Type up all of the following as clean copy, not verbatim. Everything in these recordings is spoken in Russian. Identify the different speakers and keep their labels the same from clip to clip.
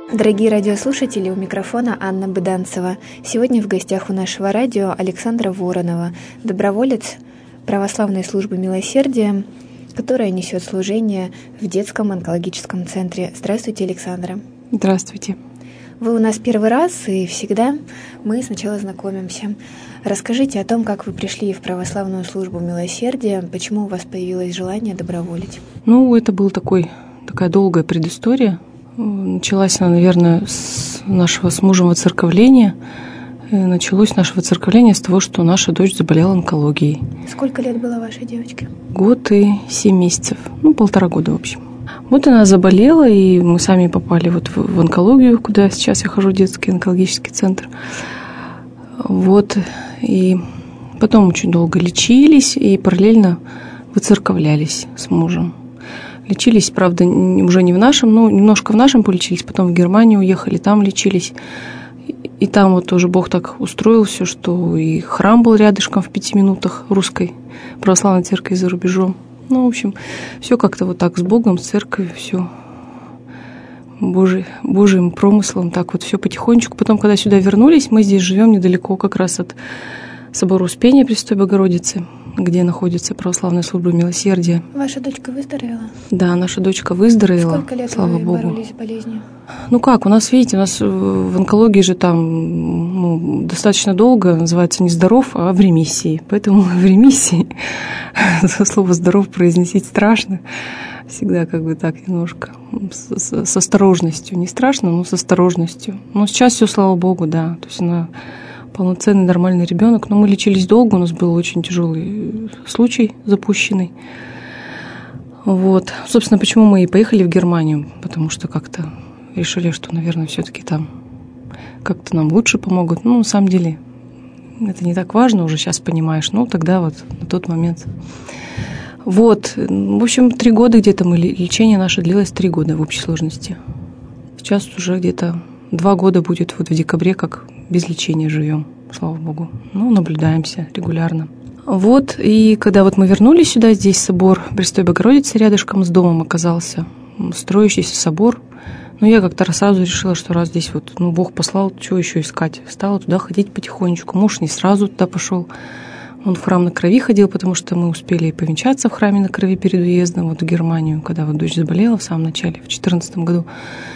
Speaker 1: Дорогие радиослушатели, у микрофона Анна Быданцева. Сегодня в гостях у нашего радио Александра Воронова, доброволец православной службы милосердия, которая несет служение в детском онкологическом центре. Здравствуйте, Александра.
Speaker 2: Здравствуйте.
Speaker 1: Вы у нас первый раз, и всегда мы сначала знакомимся. Расскажите о том, как вы пришли в православную службу милосердия, почему у вас появилось желание доброволить.
Speaker 2: Это была такая долгая предыстория. Началась она, наверное, с нашего с мужем воцерковления. Началось наше воцерковление с того, что наша дочь заболела онкологией.
Speaker 1: Сколько лет было вашей девочке?
Speaker 2: 1 год и 7 месяцев. 1,5 года, в общем. Она заболела, и мы сами попали в онкологию, куда сейчас я хожу, в детский онкологический центр. И потом очень долго лечились и параллельно выцерковлялись с мужем. Лечились, правда, уже не в нашем, немножко в нашем полечились, потом в Германию уехали, там лечились. И там тоже Бог так устроил все, что и храм был рядышком в 5 минутах русской православной церкви за рубежом. В общем, все как-то так с Богом, с церковью, все Божьим промыслом, так все потихонечку. Потом, когда сюда вернулись, мы здесь живем недалеко как раз от собора Успения Пресвятой Богородицы, где находится православная служба милосердия.
Speaker 1: Ваша дочка выздоровела?
Speaker 2: Да, наша дочка выздоровела.
Speaker 1: Сколько лет
Speaker 2: слава
Speaker 1: вы
Speaker 2: Богу.
Speaker 1: боролись с болезнью?
Speaker 2: У нас, видите, у нас в онкологии же там достаточно долго, называется не здоров, а в ремиссии. Поэтому в ремиссии слово «здоров» произносить страшно. Всегда так немножко с осторожностью. Не страшно, но с осторожностью. Но сейчас все, слава Богу, да. То есть она полноценный, нормальный ребенок. Но мы лечились долго, у нас был очень тяжелый случай запущенный. Собственно, почему мы и поехали в Германию, потому что как-то решили, что, наверное, все-таки там как-то нам лучше помогут. На самом деле, это не так важно, уже сейчас понимаешь. Тогда на тот момент. В общем, 3 года где-то лечение наше длилось 3 года в общей сложности. Сейчас уже где-то 2 года будет в декабре, как без лечения живем, слава Богу. Наблюдаемся регулярно. И когда мы вернулись сюда, здесь собор Пресвятой Богородицы рядышком с домом оказался, строящийся собор. Я как-то сразу решила, что раз здесь Бог послал, что еще искать? Стала туда ходить потихонечку. Муж не сразу туда пошел. Он в храм на Крови ходил, потому что мы успели повенчаться в храме на Крови перед уездом в Германию, когда дочь заболела в самом начале, в 2014 году.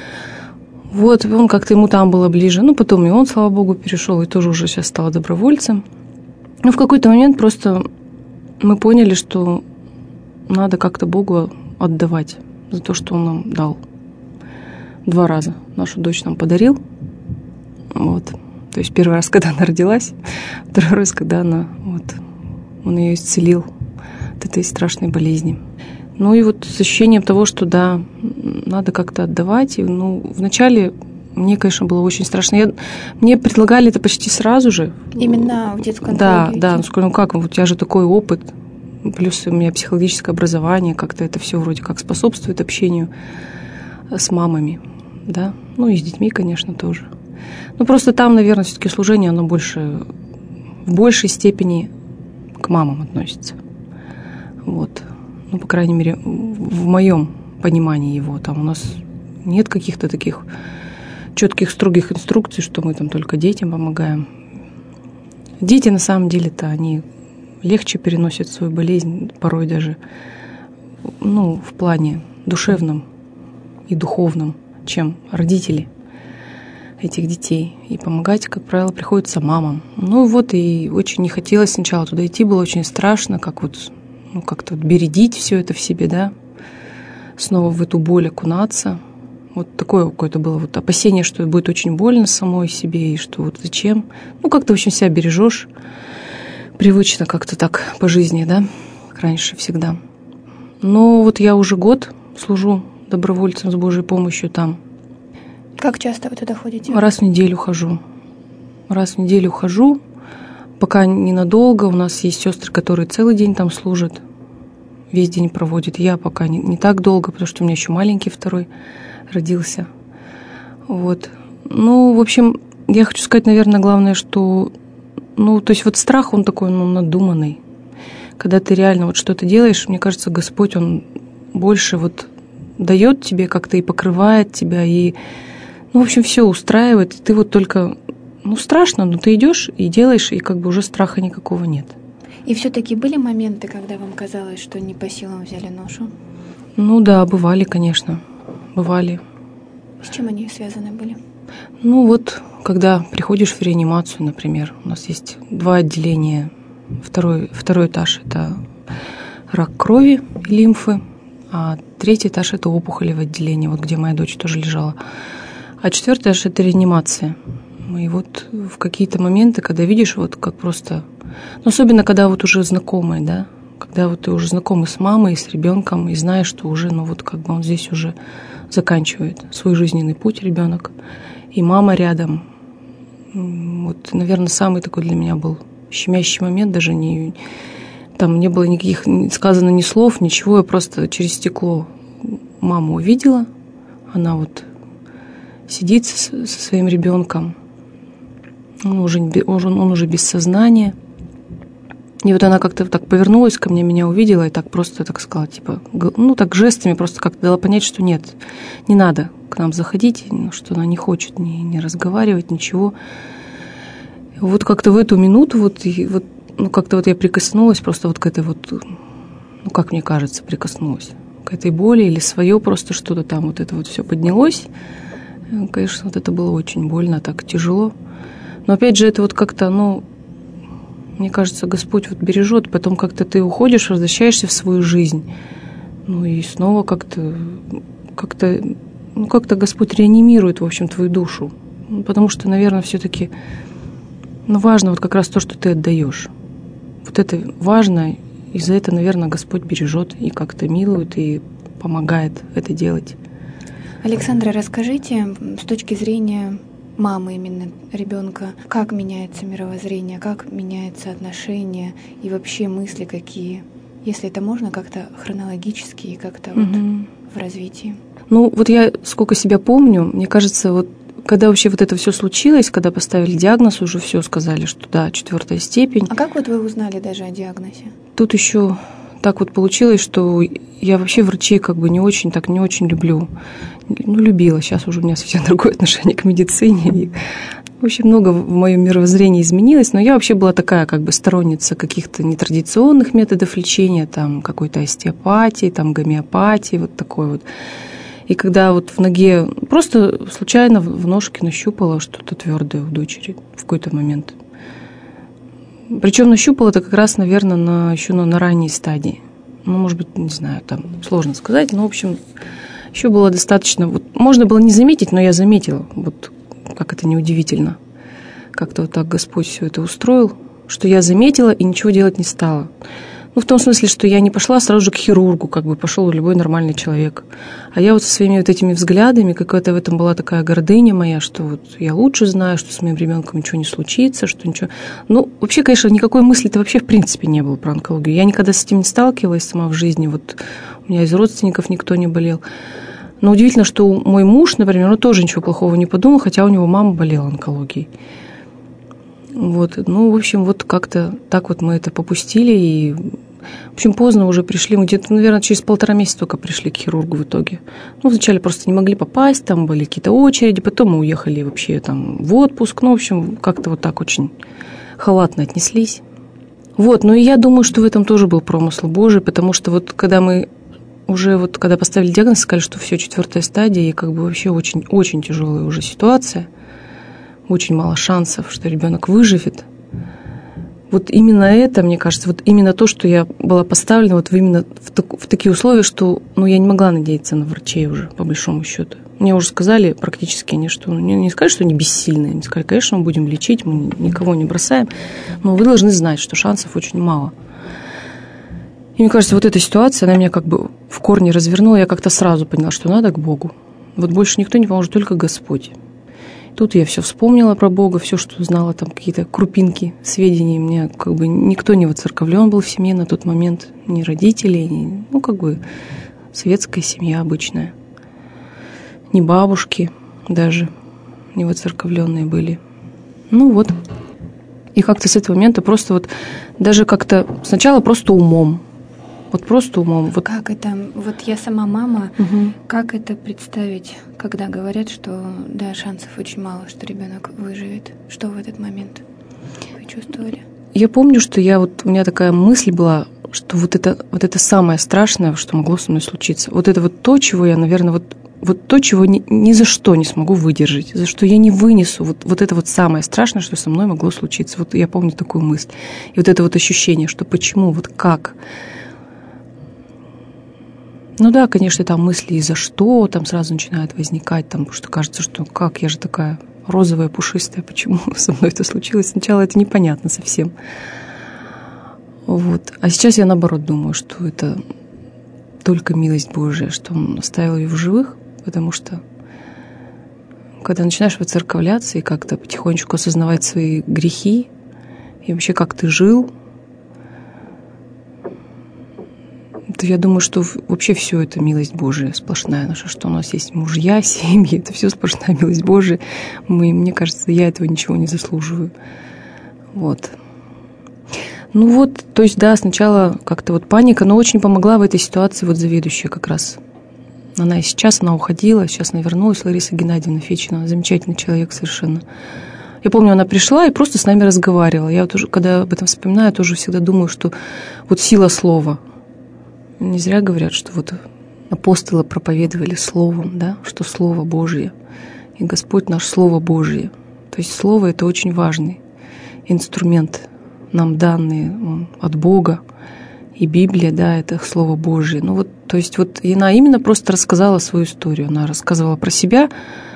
Speaker 2: Он как-то ему там было ближе. Потом и он, слава Богу, перешел и тоже уже сейчас стал добровольцем. В какой-то момент просто мы поняли, что надо как-то Богу отдавать за то, что Он нам дал. 2 раза нашу дочь нам подарил. То есть 1 раз, когда она родилась, 2 раз, когда Он ее исцелил от этой страшной болезни. С ощущением того, что да, надо как-то отдавать. И, вначале мне, конечно, было очень страшно. Мне предлагали это почти сразу же.
Speaker 1: Именно в детскую онкологию?
Speaker 2: Да. У тебя же такой опыт. Плюс у меня психологическое образование. Как-то это все вроде как способствует общению с мамами. Да? И с детьми, конечно, тоже. Просто там, наверное, все-таки служение, оно в большей степени к мамам относится. По крайней мере, в моем понимании его. Там у нас нет каких-то таких четких, строгих инструкций, что мы там только детям помогаем. Дети, на самом деле-то, они легче переносят свою болезнь, порой даже, в плане душевном и духовном, чем родители этих детей. И помогать, как правило, приходится мамам. И очень не хотелось сначала туда идти, было очень страшно, как-то бередить все это в себе, да, снова в эту боль окунаться. Такое какое-то было опасение, что будет очень больно самой себе, и что зачем. Как-то, в общем, себя бережешь. Привычно как-то так по жизни, да, как раньше всегда. Но я уже 1 год служу добровольцем с Божьей помощью там.
Speaker 1: Как часто вы туда ходите?
Speaker 2: Раз в неделю хожу. Пока ненадолго. У нас есть сестры, которые целый день там служат, весь день проводят. Я пока не так долго, потому что у меня еще маленький 2-й родился. В общем, я хочу сказать, наверное, главное, что страх, он такой, надуманный. Когда ты реально что-то делаешь, мне кажется, Господь, Он больше дает тебе как-то и покрывает тебя, и в общем, все устраивает. Ты вот только, страшно, но ты идешь и делаешь, и как бы уже страха никакого нет.
Speaker 1: И все-таки были моменты, когда вам казалось, что не по силам взяли ношу?
Speaker 2: Да, бывали, конечно, бывали.
Speaker 1: С чем они связаны были?
Speaker 2: Когда приходишь в реанимацию, например, у нас есть 2 отделения. Второй этаж – это рак крови и лимфы, а 3-й этаж – это опухолевое отделение, где моя дочь тоже лежала. А 4-й этаж – это реанимация. И в какие-то моменты, когда видишь, как просто… особенно, когда уже знакомые, да, когда ты уже знакомый с мамой, с ребенком, и знаешь, что уже, он здесь уже заканчивает свой жизненный путь, ребенок, и мама рядом. Наверное, самый такой для меня был щемящий момент, даже там не было никаких сказано ни слов, ничего, я просто через стекло маму увидела, она сидит со своим ребенком, он уже без сознания. И она как-то так повернулась ко мне, меня увидела и так просто так сказала, так жестами просто как-то дала понять, что нет, не надо к нам заходить, что она не хочет не разговаривать, ничего. Как-то в эту минуту как-то я прикоснулась просто к этой как мне кажется, прикоснулась к этой боли или свое просто что-то там это все поднялось. Конечно, это было очень больно, так тяжело. Но опять же, это как-то, мне кажется, Господь бережет, потом как-то ты уходишь, возвращаешься в свою жизнь. И снова как-то Господь реанимирует, в общем, твою душу. Потому что, наверное, все-таки важно как раз то, что ты отдаешь. Это важно, и за это, наверное, Господь бережет и как-то милует, и помогает это делать.
Speaker 1: Александра, расскажите, с точки зрения мамы именно ребенка, как меняется мировоззрение, как меняется отношение и вообще мысли какие, если это можно как-то хронологически и как-то в развитии?
Speaker 2: Я сколько себя помню, мне кажется, когда вообще это все случилось, когда поставили диагноз, уже все сказали, что да, 4-я степень.
Speaker 1: А как вы узнали даже о диагнозе?
Speaker 2: Тут еще так получилось, что я вообще врачей не очень люблю. Любила. Сейчас уже у меня совсем другое отношение к медицине. И, в общем, много в моем мировоззрении изменилось, но я вообще была такая сторонница каких-то нетрадиционных методов лечения, там какой-то остеопатии, там гомеопатии, такой. И когда в ноге просто случайно в ножке нащупала что-то твердое у дочери в какой-то момент. Причем нащупала это как раз, наверное, еще на ранней стадии. Может быть, не знаю, там сложно сказать, но, в общем, еще было достаточно… можно было не заметить, но я заметила, как это неудивительно. Как-то так Господь все это устроил, что я заметила и ничего делать не стала. В том смысле, что я не пошла сразу же к хирургу, пошел любой нормальный человек. А я со своими этими взглядами, какая-то в этом была такая гордыня моя, что я лучше знаю, что с моим ребенком ничего не случится, что ничего… вообще, конечно, никакой мысли-то вообще в принципе не было про онкологию. Я никогда с этим не сталкивалась сама в жизни. У меня из родственников никто не болел. Но удивительно, что мой муж, например, тоже ничего плохого не подумал, хотя у него мама болела онкологией. В общем, как-то так мы это попустили, и, в общем, поздно уже пришли, мы где-то, наверное, через 1,5 месяца только пришли к хирургу в итоге. Вначале просто не могли попасть, там были какие-то очереди, потом мы уехали вообще в отпуск, в общем, как-то так очень халатно отнеслись. И я думаю, что в этом тоже был промысл Божий, потому что когда мы уже, когда поставили диагноз, сказали, что все, 4-я стадия, и вообще очень, очень тяжелая уже ситуация, очень мало шансов, что ребенок выживет. Именно это, мне кажется, именно то, что я была поставлена именно в такие условия, что я не могла надеяться на врачей уже, по большому счету. Мне уже сказали практически они, что не сказали, что они бессильные, они сказали, конечно, мы будем лечить, мы никого не бросаем, но вы должны знать, что шансов очень мало. И мне кажется, эта ситуация, она меня в корне развернула, я как-то сразу поняла, что надо к Богу. Больше никто не поможет, только Господь. Тут я все вспомнила про Бога, все, что знала, там какие-то крупинки сведений. Мне никто не воцерковлен был в семье на тот момент, ни родители, ни, светская семья обычная. Ни бабушки даже не воцерковленные были. И как-то с этого момента просто даже как-то сначала просто умом. Вот просто умом. Вот.
Speaker 1: Как это? Вот я сама мама. Как это представить, когда говорят, что да, шансов очень мало, что ребенок выживет? Что в этот момент вы чувствовали?
Speaker 2: Я помню, что у меня такая мысль была, что вот это самое страшное, что могло со мной случиться. Вот это вот то, чего я, наверное, вот то, чего ни за что не смогу выдержать, за что я не вынесу. Вот это вот самое страшное, что со мной могло случиться. Вот я помню такую мысль. И вот это вот ощущение, что почему, вот как. Ну да, конечно, там мысли и за что там сразу начинают возникать, там, потому что кажется, что как, я же такая розовая, пушистая, почему со мной это случилось. Сначала это непонятно совсем. Вот. А сейчас я наоборот думаю, что это только милость Божия, что Он оставил ее в живых, потому что когда начинаешь воцерковляться и как-то потихонечку осознавать свои грехи и вообще как ты жил, то я думаю, что вообще все это милость Божия сплошная наша, что у нас есть мужья, семьи, это все сплошная милость Божия. Мне кажется, я этого ничего не заслуживаю. Вот. Ну вот, то есть, да, сначала как-то вот паника, но очень помогла в этой ситуации вот заведующая как раз. Она и сейчас, она уходила, сейчас она вернулась, Лариса Геннадьевна Фечина, замечательный человек совершенно. Я помню, она пришла и просто с нами разговаривала. Я вот уже, когда об этом вспоминаю, тоже всегда думаю, что вот сила слова. Не зря говорят, что вот апостолы проповедовали словом, да, что Слово Божие. И Господь наш Слово Божие. То есть Слово — это очень важный инструмент, нам данный от Бога. И Библия, да, это Слово Божие. Ну вот, то есть вот она именно просто рассказала свою историю. Она рассказывала про себя,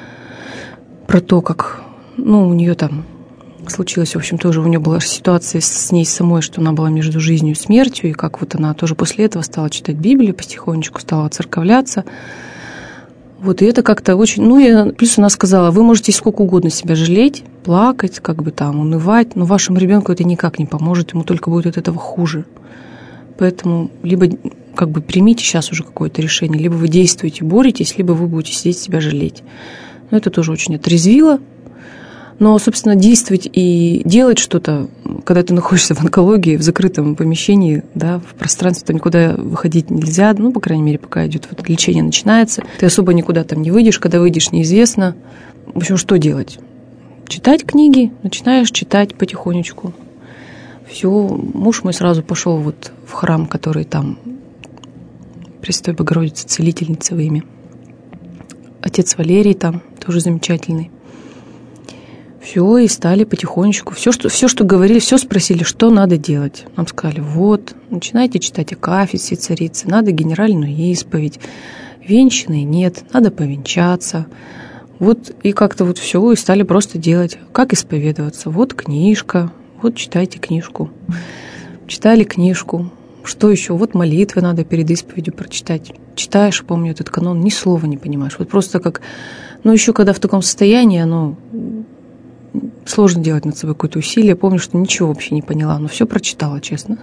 Speaker 2: про то, как, у нее там случилось, в общем, тоже у нее была ситуация с ней самой, что она была между жизнью и смертью, и как вот она тоже после этого стала читать Библию, потихонечку стала церковляться. Вот, и это как-то очень... и плюс она сказала, вы можете сколько угодно себя жалеть, плакать, как бы там, унывать, но вашему ребенку это никак не поможет, ему только будет от этого хуже. Поэтому либо как бы примите сейчас уже какое-то решение, либо вы действуете, боретесь, либо вы будете сидеть себя жалеть. Но это тоже очень отрезвило. Но, собственно, действовать и делать что-то, когда ты находишься в онкологии, в закрытом помещении, да, в пространстве, там никуда выходить нельзя, по крайней мере, пока идет вот лечение начинается, ты особо никуда там не выйдешь, когда выйдешь, неизвестно. В общем, что делать? Читать книги, начинаешь читать потихонечку. Все, муж мой сразу пошел вот в храм, который там Пресвятой Богородицы, Целительницы во имя. Отец Валерий там тоже замечательный. Все, и стали потихонечку. Все, что говорили, все спросили, что надо делать. Нам сказали, вот, начинайте читать Акафист всей царицы, надо генеральную исповедь. Венчанной нет, надо повенчаться. Вот, и как-то вот все, и стали просто делать. Как исповедоваться? Вот книжка, вот читайте книжку. Читали книжку. Что еще? Вот молитвы надо перед исповедью прочитать. Читаешь, помню, этот канон, ни слова не понимаешь. Вот просто как... еще когда в таком состоянии, сложно делать над собой какое-то усилие. Помню, что ничего вообще не поняла, но все прочитала, честно.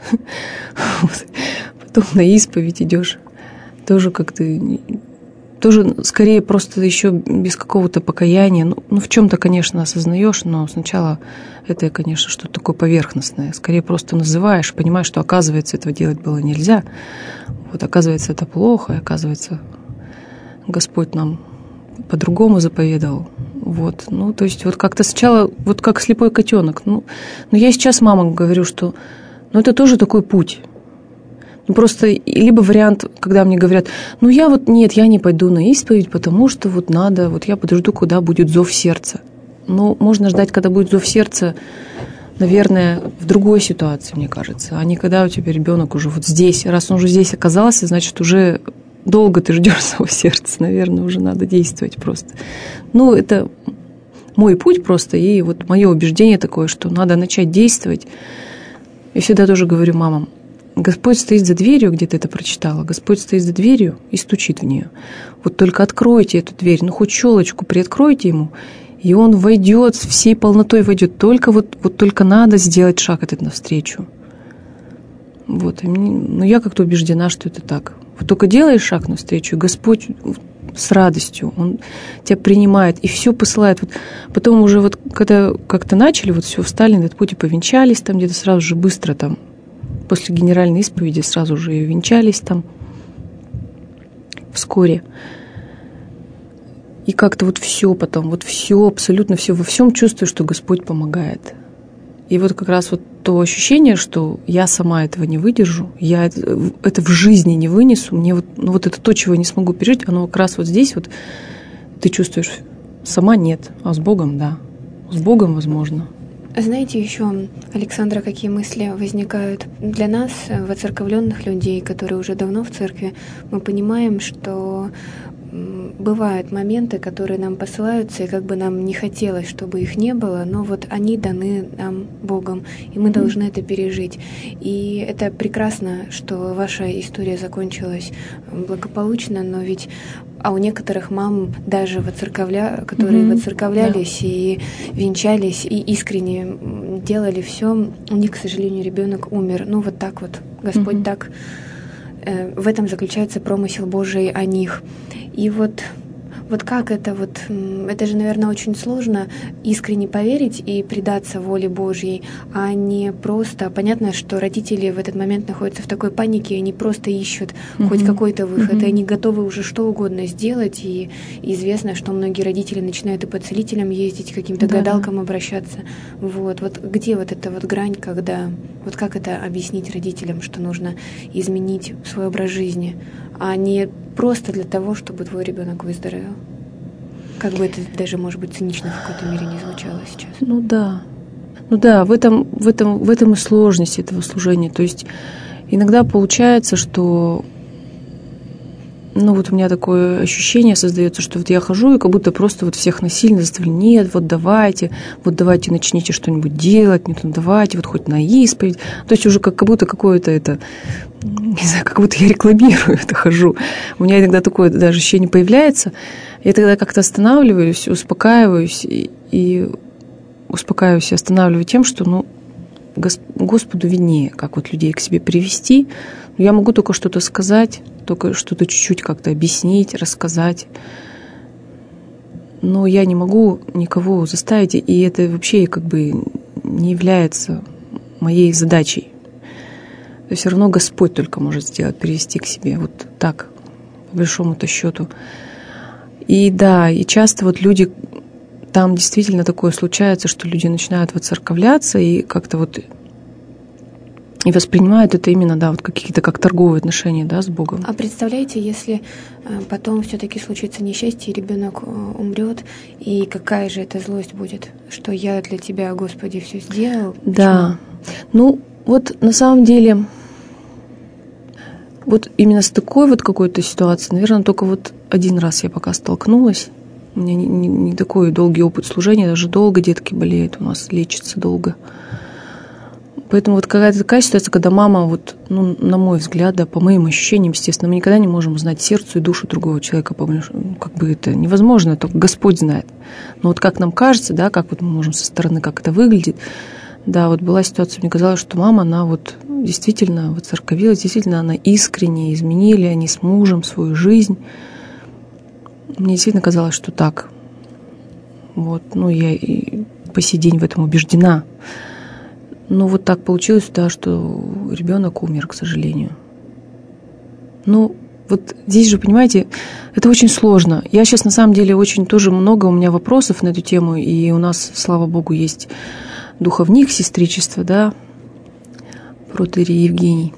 Speaker 2: Потом на исповедь идешь. Тоже как-то... Тоже скорее просто еще без какого-то покаяния. В чем-то, конечно, осознаешь, но сначала это, конечно, что-то такое поверхностное. Скорее просто называешь, понимаешь, что, оказывается, этого делать было нельзя. Вот, оказывается, это плохо, и, оказывается, Господь нам по-другому заповедовал. Вот, то есть вот как-то сначала, вот как слепой котенок. Но я сейчас мамам говорю, что это тоже такой путь. Просто либо вариант, когда мне говорят, я не пойду на исповедь, потому что вот надо, вот я подожду, когда будет зов сердца. Можно ждать, когда будет зов сердца, наверное, в другой ситуации, мне кажется, а не когда у тебя ребенок уже вот здесь. Раз он уже здесь оказался, значит, уже долго ты ждешь зов сердца, наверное, уже надо действовать просто. Это мой путь просто, и вот мое убеждение такое, что надо начать действовать. Я всегда тоже говорю мамам, Господь стоит за дверью, где ты это прочитала, Господь стоит за дверью и стучит в нее. Вот только откройте эту дверь, хоть щелочку приоткройте ему, и он войдет, всей полнотой войдет. Только только надо сделать шаг этот навстречу. Вот. Я как-то убеждена, что это так. Вот только делаешь шаг навстречу, и Господь с радостью, Он тебя принимает и все посылает. Вот потом уже когда как-то начали, все встали на этот путь и повенчались там где-то сразу же быстро там. после генеральной исповеди сразу же и венчались там вскоре. И как-то вот все потом, вот все, абсолютно все, во всем чувствую, что Господь помогает. И вот как раз вот то ощущение, что я сама этого не выдержу, я это в жизни не вынесу, мне вот, ну вот это то, чего я не смогу пережить, оно как раз вот здесь вот ты чувствуешь, сама нет, а с Богом да, с Богом возможно.
Speaker 1: Знаете, еще, Александра, какие мысли возникают для нас, воцерковленных людей, которые уже давно в церкви, мы понимаем, что бывают моменты, которые нам посылаются, и как бы нам не хотелось, чтобы их не было, но вот они даны нам Богом, и мы должны это пережить. И это прекрасно, что ваша история закончилась благополучно, но ведь у некоторых мам даже которые воцерковлялись и венчались, и искренне делали все, у них, к сожалению, ребенок умер. Ну вот так вот, Господь так... В этом заключается промысел Божий о них. И вот как это это же, наверное, очень сложно искренне поверить и предаться воле Божьей, а не просто... Понятно, что родители в этот момент находятся в такой панике, они просто ищут хоть какой-то выход, и они готовы уже что угодно сделать, и известно, что многие родители начинают и по целителям ездить, к каким-то гадалкам обращаться. Вот где вот эта вот грань, когда... Вот как это объяснить родителям, что нужно изменить свой образ жизни, а не просто для того, чтобы твой ребенок выздоровел? Как бы это даже, может быть, цинично в какой-то мере не звучало сейчас.
Speaker 2: Ну да, в этом и сложность этого служения. То есть иногда получается, что вот у меня такое ощущение создается, что вот я хожу и как будто просто вот всех насильно заставляю: нет, вот давайте начните что-нибудь делать, нет, давайте, вот хоть на исповедь. То есть уже как будто какое-то это, не знаю, как будто я рекламирую это, хожу. У меня иногда такое даже ощущение появляется. Я тогда как-то останавливаюсь, успокаиваюсь и останавливаю тем, что, Господу виднее, как вот людей к себе привести. Я могу только что-то сказать, только что-то чуть-чуть как-то объяснить, рассказать. Но я не могу никого заставить, и это вообще как бы не является моей задачей. То есть все равно Господь только может сделать, привести к себе. Вот так, по большому-то счету. И да, и часто вот люди, там действительно такое случается, что люди начинают воцерковляться и как-то вот и воспринимают это именно, вот какие-то как торговые отношения, с Богом.
Speaker 1: А представляете, если потом все-таки случится несчастье, и ребенок умрет, и какая же это злость будет, что я для Тебя, Господи, все сделал? Почему?
Speaker 2: Да. Вот на самом деле, вот именно с такой вот какой-то ситуацией, наверное, только вот один раз я пока столкнулась. У меня не такой долгий опыт служения, даже долго детки болеют, у нас лечатся долго. Поэтому вот какая-то такая ситуация, когда мама, на мой взгляд, по моим ощущениям, естественно, мы никогда не можем узнать сердце и душу другого человека, как бы это невозможно, только Господь знает. Но вот как нам кажется, как вот мы можем со стороны, как это выглядит, вот была ситуация, мне казалось, что мама, она действительно воцерковилась, действительно она искренне изменили они с мужем свою жизнь. Мне действительно казалось, что так. Я и по сей день в этом убеждена. Но вот так получилось, что ребенок умер, к сожалению. Вот здесь же, понимаете, это очень сложно. Я сейчас, на самом деле, очень тоже много у меня вопросов на эту тему, и у нас, слава Богу, есть духовник сестричества, протоиерей Евгений.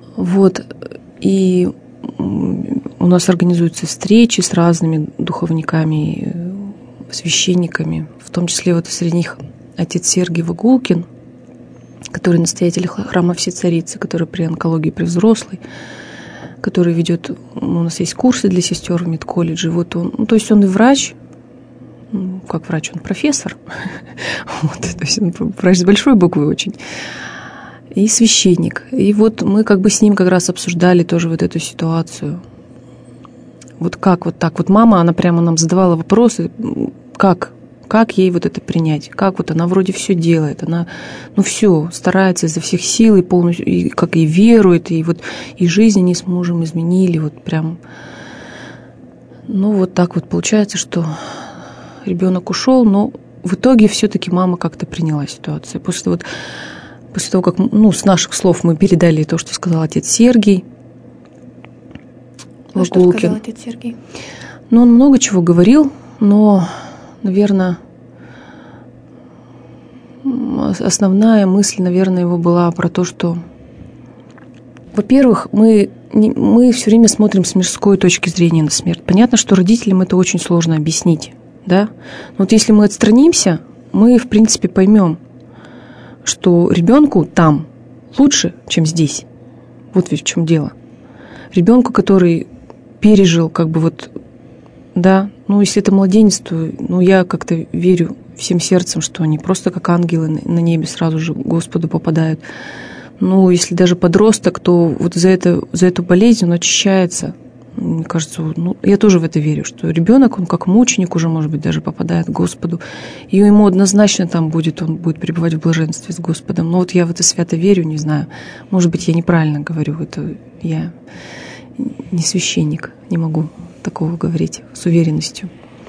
Speaker 2: И у нас организуются встречи с разными духовниками, священниками, в том числе среди них отец Сергий Вагулкин, который настоятель храма Всецарицы, который при онкологии при взрослой, который ведет, у нас есть курсы для сестер в медколледже. То есть он и врач, как врач, он профессор, то есть он врач с большой буквы очень, и священник. И мы как бы с ним как раз обсуждали тоже эту ситуацию. Как так? Мама, она прямо нам задавала вопросы, как ей это принять, как она вроде все делает, она, все, старается изо всех сил и полностью, и как и верует, и и жизнь они с мужем изменили, прям, так получается, что ребенок ушел, но в итоге все-таки мама как-то приняла ситуацию. После после того, как, с наших слов мы передали то, что сказал отец Сергий.
Speaker 1: А что сказал отец Сергий?
Speaker 2: Он много чего говорил, но, наверное, основная мысль, наверное, его была про то, что, во-первых, мы все время смотрим с мирской точки зрения на смерть. Понятно, что родителям это очень сложно объяснить, да? Но вот если мы отстранимся, мы, в принципе, поймем, что ребенку там лучше, чем здесь. Вот ведь в чем дело. Ребенку, который пережил, если это младенец, то, я как-то верю всем сердцем, что они просто как ангелы на небе сразу же к Господу попадают. Если даже подросток, то вот за эту болезнь он очищается. Мне кажется, я тоже в это верю, что ребенок, он как мученик уже, может быть, даже попадает к Господу. И ему однозначно он будет пребывать в блаженстве с Господом. Но я в это свято верю, не знаю. Может быть, я неправильно говорю. Это я не священник, не могу такого говорить с уверенностью.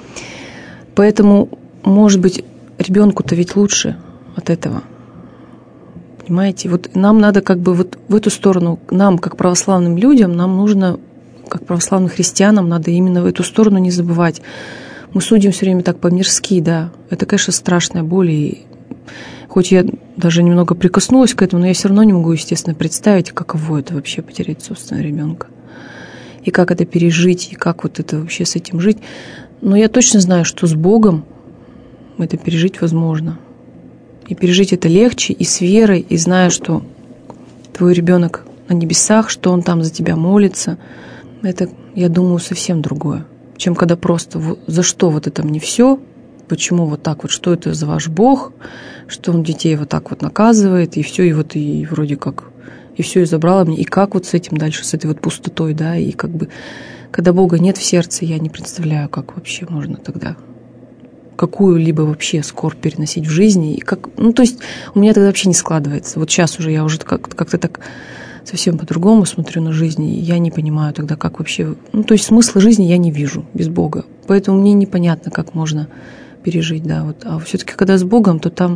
Speaker 2: Поэтому, может быть, ребенку-то ведь лучше от этого. Понимаете? Вот нам надо в эту сторону, нам, как православным людям, нам нужно, как православным христианам, надо именно в эту сторону не забывать. Мы судим все время так по-мирски, да. Это, конечно, страшная боль. И хоть я даже немного прикоснулась к этому, но я все равно не могу, естественно, представить, каково это вообще потерять собственного ребенка. И как это пережить, и как это вообще с этим жить. Но я точно знаю, что с Богом это пережить возможно. И пережить это легче, и с верой, и зная, что твой ребенок на небесах, что он там за тебя молится. Это, я думаю, совсем другое, чем когда просто за что это мне все, почему вот так что это за ваш Бог, что он детей вот так наказывает, и все, и вроде как, и все, и забрало мне, и как с этим дальше, с этой пустотой, да, и когда Бога нет в сердце, я не представляю, как вообще можно тогда какую-либо вообще скорбь переносить в жизни, и то есть у меня тогда вообще не складывается. Вот сейчас уже я уже как-то так совсем по-другому смотрю на жизнь, и я не понимаю тогда, как вообще... то есть смысла жизни я не вижу без Бога. Поэтому мне непонятно, как можно пережить, да. А все-таки, когда с Богом, то там,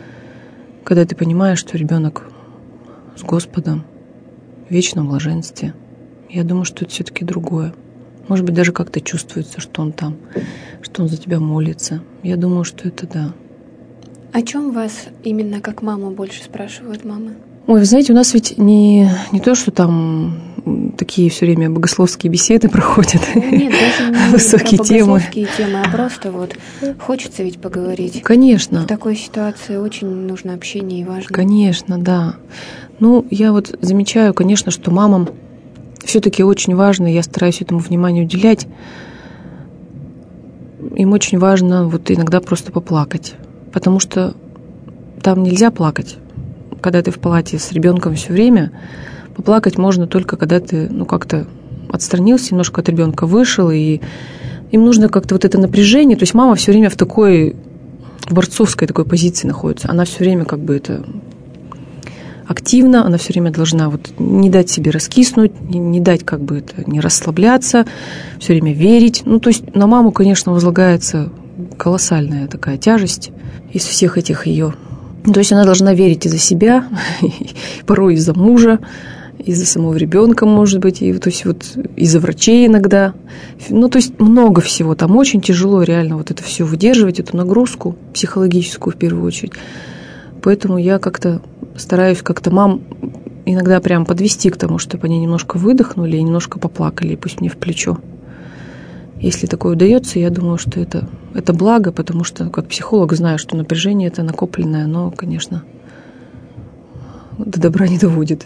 Speaker 2: когда ты понимаешь, что ребенок с Господом в вечном блаженстве, я думаю, что это все-таки другое. Может быть, даже как-то чувствуется, что он там, что он за тебя молится. Я думаю, что это да.
Speaker 1: О чем вас именно как маму больше спрашивают мамы?
Speaker 2: Ой, вы знаете, у нас ведь не то, что там такие все время богословские беседы проходят.
Speaker 1: Нет, даже не
Speaker 2: высокие темы.
Speaker 1: Богословские темы, а просто хочется ведь поговорить.
Speaker 2: Конечно.
Speaker 1: В такой ситуации очень нужно общение и важно.
Speaker 2: Конечно, да. Я замечаю, конечно, что мамам все-таки очень важно, я стараюсь этому внимание уделять. Им очень важно иногда просто поплакать, потому что там нельзя плакать. Когда ты в палате с ребенком все время, поплакать можно только когда ты как-то отстранился немножко от ребенка, вышел, и им нужно как-то это напряжение. То есть мама все время в такой борцовской такой позиции находится. Она все время это активно, она все время должна не дать себе раскиснуть, не дать не расслабляться, все время верить. То есть на маму, конечно, возлагается колоссальная такая тяжесть из всех этих ее. То есть она должна верить и за себя, порой и за мужа, и за самого ребенка, может быть, и за врачей иногда. То есть много всего. Там очень тяжело реально это все выдерживать, эту нагрузку психологическую в первую очередь. Поэтому я как-то стараюсь мам иногда прям подвести к тому, чтобы они немножко выдохнули и немножко поплакали, и пусть мне в плечо. Если такое удается, я думаю, что это благо, потому что как психолог знаю, что напряжение это накопленное, но, конечно, до добра не доводит.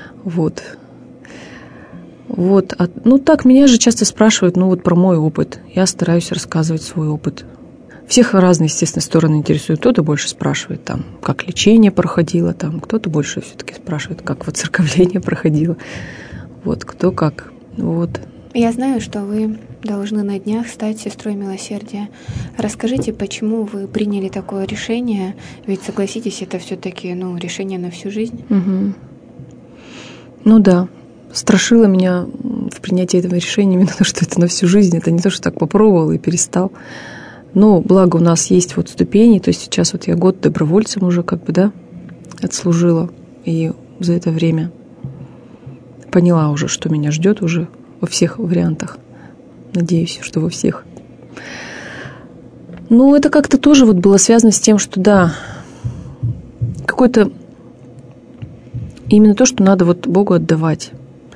Speaker 2: Так меня же часто спрашивают, про мой опыт. Я стараюсь рассказывать свой опыт. Всех разные, естественно, стороны интересуют. Кто-то больше спрашивает, как лечение проходило, кто-то больше все-таки спрашивает, как воцерковление проходило. Кто как.
Speaker 1: Я знаю, что вы должны на днях стать сестрой милосердия. Расскажите, почему вы приняли такое решение? Ведь, согласитесь, это все-таки решение на всю жизнь.
Speaker 2: Угу. Да. Страшило меня в принятии этого решения именно то, что это на всю жизнь. Это не то, что так попробовал и перестал. Но благо у нас есть ступени. То есть сейчас я год добровольцем уже да. отслужила. И за это время поняла уже, что меня ждет уже во всех вариантах. Надеюсь, что во всех. Ну, это как-то тоже вот было связано с тем, что да, какой-то именно то, что надо вот Богу отдавать.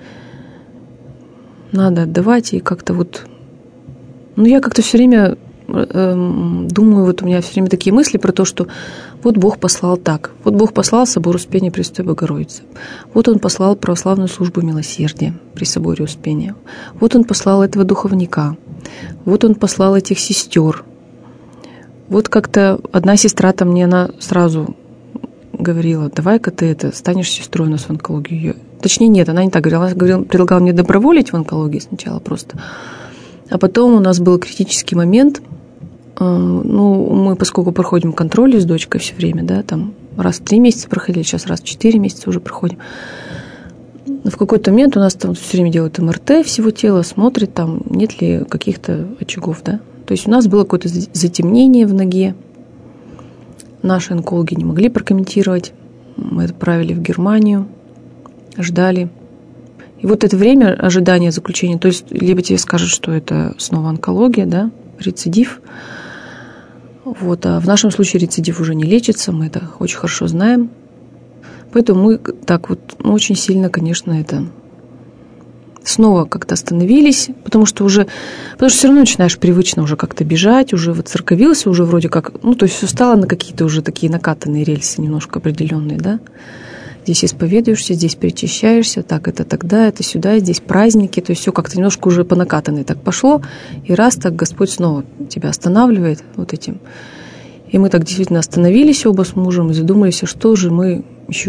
Speaker 2: Надо отдавать, и как-то вот... Ну, я как-то все время думаю, вот у меня все время такие мысли про то, что вот Бог послал так. Вот Бог послал собор Успения Пресвятой Богородицы. Вот Он послал православную службу милосердия при соборе Успения. Вот Он послал этого духовника. Вот Он послал этих сестер. Вот как-то одна сестра-то мне, она сразу говорила: давай-ка ты станешь сестрой у нас в онкологии. Точнее, нет, она не так говорила. Она предлагала мне доброволить в онкологии сначала просто. А потом у нас был критический момент. Ну, мы, поскольку проходим контроль с дочкой все время, да, там раз в 3 месяца проходили, сейчас раз в 4 месяца уже проходим. В какой-то момент у нас там все время делают МРТ всего тела, смотрят, там нет ли каких-то очагов, да. То есть у нас было какое-то затемнение в ноге. Наши онкологи не могли прокомментировать. Мы отправили в Германию, ждали. И вот это время ожидания заключения, то есть либо тебе скажут, что это снова онкология, да, рецидив. Вот, а в нашем случае рецидив уже не лечится, мы это очень хорошо знаем. Поэтому мы так вот очень сильно, конечно, это снова как-то остановились, потому что все равно начинаешь привычно уже как-то бежать, уже воцерковился, уже вроде как, ну, то есть все стало на какие-то уже такие накатанные рельсы немножко определенные, да. Здесь исповедуешься, здесь причащаешься, так это тогда, это сюда, здесь праздники, то есть все как-то немножко уже по накатанной так пошло, и раз так Господь снова тебя останавливает вот этим. И мы так действительно остановились оба с мужем и задумались, что же мы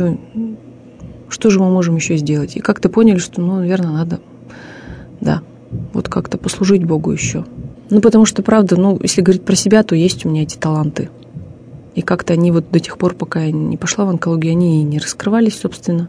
Speaker 2: можем еще сделать. И как-то поняли, что, ну, наверное, надо, да, вот как-то послужить Богу еще. Ну, потому что, правда, ну, если говорить про себя, то есть у меня эти таланты. И как-то они вот до тех пор, пока я не пошла в онкологию, они и не раскрывались, собственно.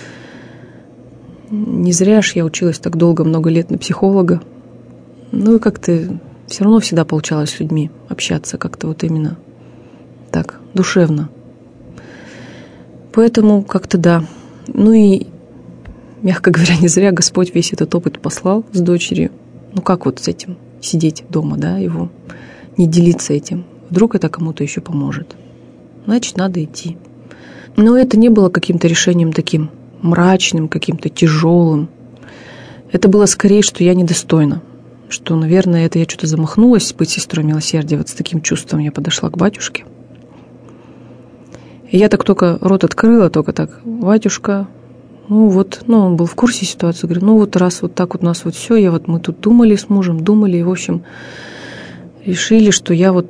Speaker 2: Не зря ж я училась так долго, много лет на психолога. Ну и как-то все равно всегда получалось с людьми общаться как-то вот именно так, душевно. Поэтому как-то да. Ну и, мягко говоря, не зря Господь весь этот опыт послал с дочерью. Ну как вот с этим сидеть дома, да, его, не делиться этим. Вдруг это кому-то еще поможет. Значит, надо идти. Но это не было каким-то решением таким мрачным, каким-то тяжелым. Это было скорее, что я недостойна. Что, наверное, это я что-то замахнулась быть сестрой милосердия. Вот с таким чувством я подошла к батюшке. И я так только рот открыла, только так: батюшка, ну вот, ну он был в курсе ситуации. Говорю, ну вот раз вот так вот у нас вот все, мы тут думали с мужем, и, в общем, решили, что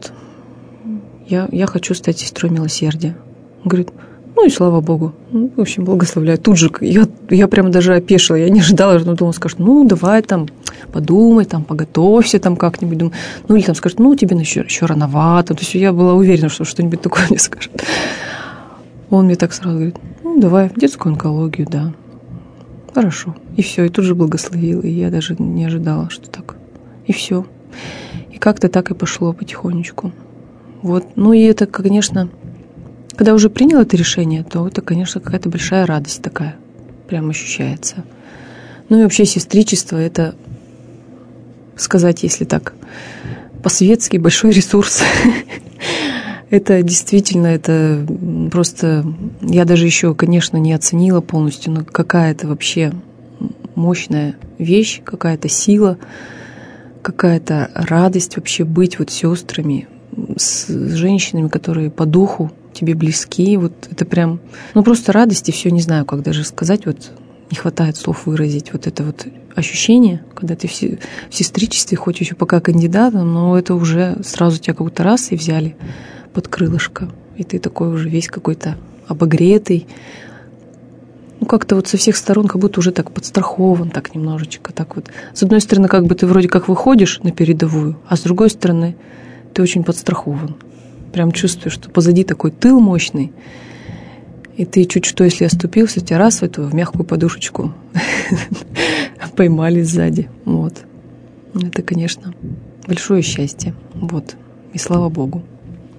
Speaker 2: я хочу стать сестрой милосердия. Он говорит, ну и слава Богу. Ну, в общем, благословляю. Тут же я прямо даже опешила. Я не ожидала, что думала, скажет, ну давай там подумай, там поготовься там как-нибудь. Думаю, ну или там скажет, ну тебе еще рановато. То есть я была уверена, что что-нибудь такое мне скажет. Он мне так сразу говорит, ну давай в детскую онкологию, да. Хорошо. И все. И тут же благословил. И я даже не ожидала, что так. И все. И как-то так и пошло потихонечку. Вот. Ну и это, конечно, когда уже принял это решение, то это, конечно, какая-то большая радость такая прям ощущается. Ну и вообще сестричество – это, сказать, если так по-светски, большой ресурс. Это действительно, это просто, я даже еще, конечно, не оценила полностью, но какая-то вообще мощная вещь, какая-то сила, какая-то радость вообще быть вот сестрами, с женщинами, которые по духу тебе близки. Вот это прям, ну просто радость, и все, не знаю, как даже сказать, вот не хватает слов выразить вот это вот ощущение, когда ты в сестричестве, хоть еще пока кандидатом, но это уже сразу тебя как будто раз и взяли под крылышко, и ты такой уже весь какой-то обогретый, ну как-то вот со всех сторон как будто уже так подстрахован, так немножечко, так вот. С одной стороны, как бы ты вроде как выходишь на передовую, а с другой стороны, ты очень подстрахован. Прям чувствуешь, что позади такой тыл мощный, и ты чуть что, если оступился, тебя раз в мягкую подушечку поймали сзади. Вот. Это, конечно, большое счастье. Вот. И слава Богу.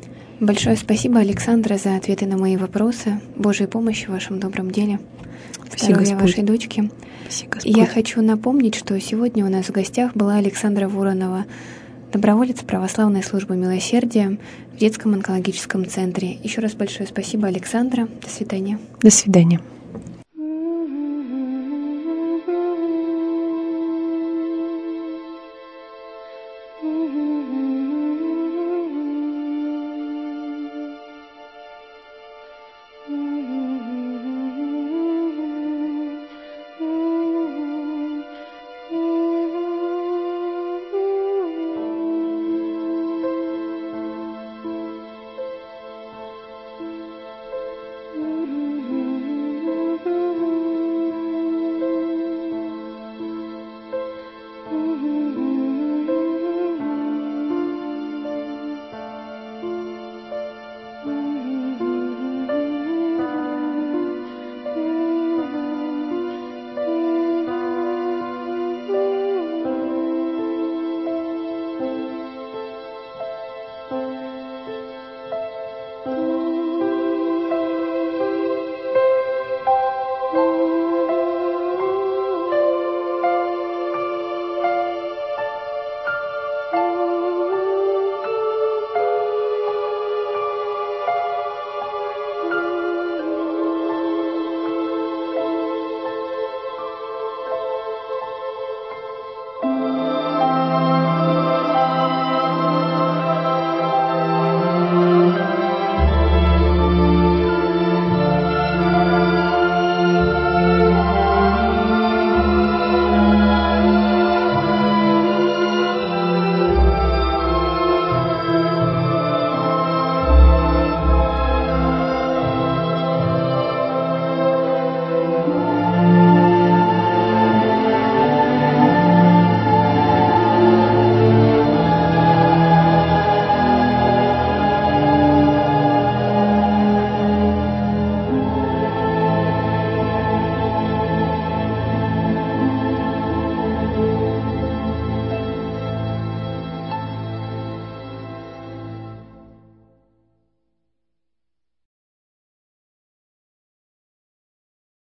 Speaker 1: Большое спасибо, Александра, за ответы на мои вопросы. Божьей помощи в вашем добром деле. Здоровья вашей дочке. Я хочу напомнить, что сегодня у нас в гостях была Александра Воронова, доброволец православной службы милосердия в детском онкологическом центре. Еще раз большое спасибо, Александра. До свидания.
Speaker 2: До свидания.